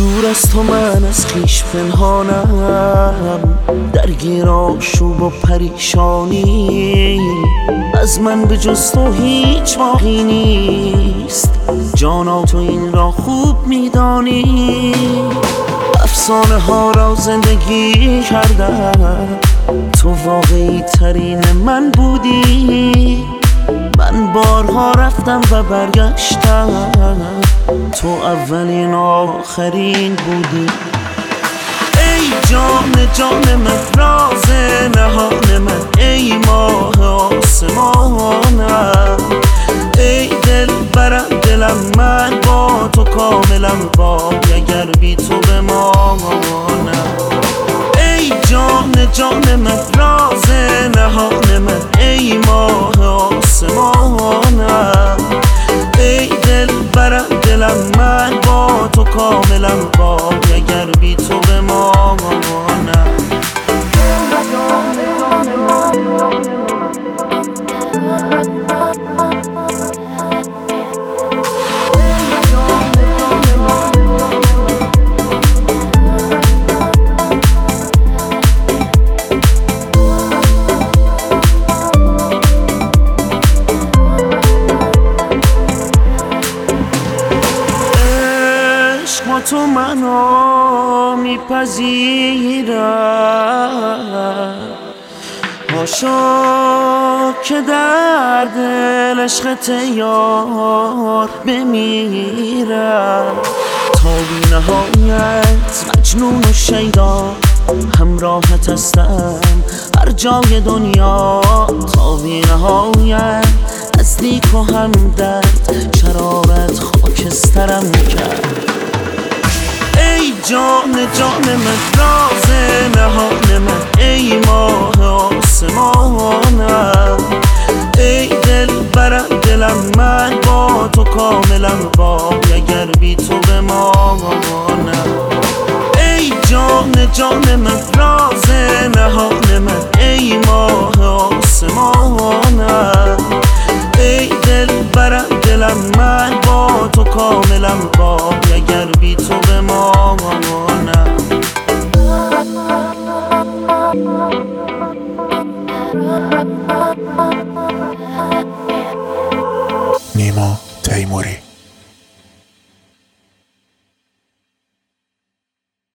دور از تو من از خویش پنهانم، درگیر آشوب و پریشانی. از من به جز تو هیچ باقی نیست، جانا تو این را خوب میدانی. افسانه ها را زندگی کردم، تو واقعی ترین من بودی. من بارها رفتم و برگشتم، تو اولین آخرین بودی. ای جان جان من، راز نهان من، ای ماه آسمانم، ای دل برم دلم، من با تو کاملم، وای اگر بی تو بمانم. ای جان جان من، راز نهان من، ای ماه آسمانم، ای دل برم دلم، من با تو کاملم، وای اگر بی تو بمانم. تو منو میپذیرم، هاشا که در دل عشقت یار بمیرم. تا بی نهایت مجنون و شیدا، همراهت هستم هر جای دنیا. تا بی نهایت نزدیک و همدرد، شرارت خاکسترم کرد. ای جان جان من، راز نهان من، ای ماه آسمانم، ای دل برم دلم، من با تو کاملم، وای اگر بی تو بمانم. ای جان جان من، راز نهان من، ای ماه آسمانم، ای دل برم دلم، من با تو کاملم، وای